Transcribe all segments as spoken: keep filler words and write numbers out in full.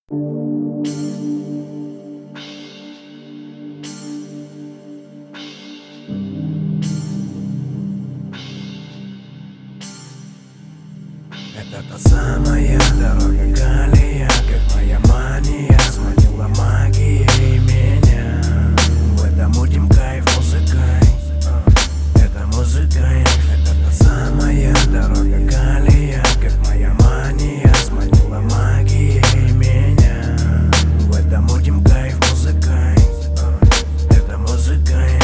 Это та самая дорога, колея, как моя мания, сманила магией меня. В этом мутим кайф музыкой, это музыкой. Это та самая дорога, колея, как моя мания, сманила магией меня. В этом мутим кайф музыкой, это музыкой.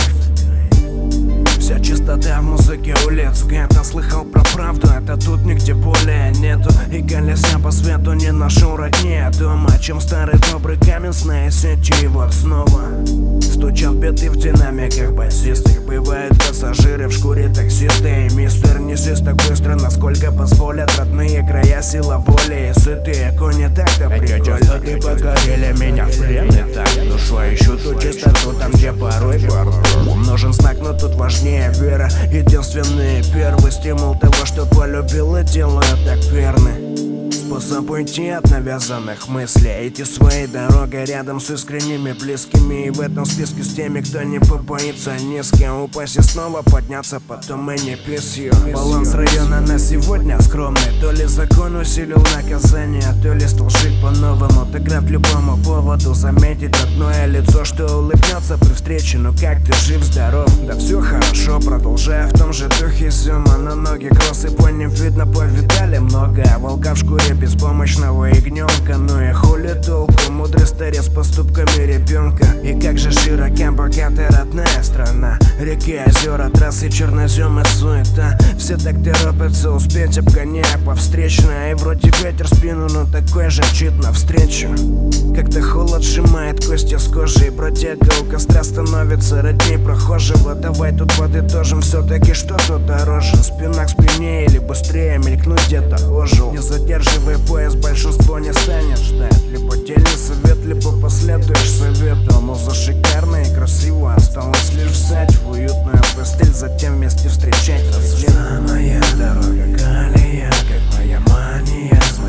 Вся чистота в музыке улиц, где-то слыхал про правду, это тут нигде более нету. И колеса по свету не ношу роднее дома, чем старый добрый камень с сети. И вот снова стучал биты в динамиках басистых. Бывают пассажиры в шкуре таксисты. И мистер, несись так быстро, насколько позволят родные края, сила воли и сытые кони. Так-то прикольно. Люди покорили меня в плен, и так душой ищу ту чистоту там, где порой нужен знак, но тут важнее вера. Единственный первый стимул того, что полюбил и делаю так верно. Способ уйти от навязанных мыслей, идти своей дорогой рядом с искренними близкими. И в этом списке с теми, кто не побоится низко упасть и снова подняться, потом и не писью. Баланс района на сегодня скромный. То ли закон усилил наказание, то ли стал жить по-новому. Отыграв любому поводу, заметить родное лицо, что улыбнется при встрече. Ну как ты, жив, здоров? Да все хорошо, продолжая в том же духе зима. На ноги кроссы по ним видно, повидали много. Волка в шкуре беспомощного ягненка. Ну и хули толку, мудрый старец с поступками ребенка. И как же широка, богатая родная страна. Реки, озера, трассы, чернозем и суета. Все так торопятся успеть, обгоняя по встречной. И вроде ветер в спину, но такой же мчит навстречу. Как-то холод сжимает кости с кожи, и бродяга у костра становится родней прохожего. Давай тут подытожим, все-таки что тут дороже. Спина к спине или быстрее мелькнуть где-то ожил. Не задерживай поезд, большинство не станет ждать. Либо дельный совет, либо последуешь совету. Муза шикарная и красиво, осталось лишь взять в уютную постель, затем вместе встречать рассвет. Самая дорога, колея, как моя мания.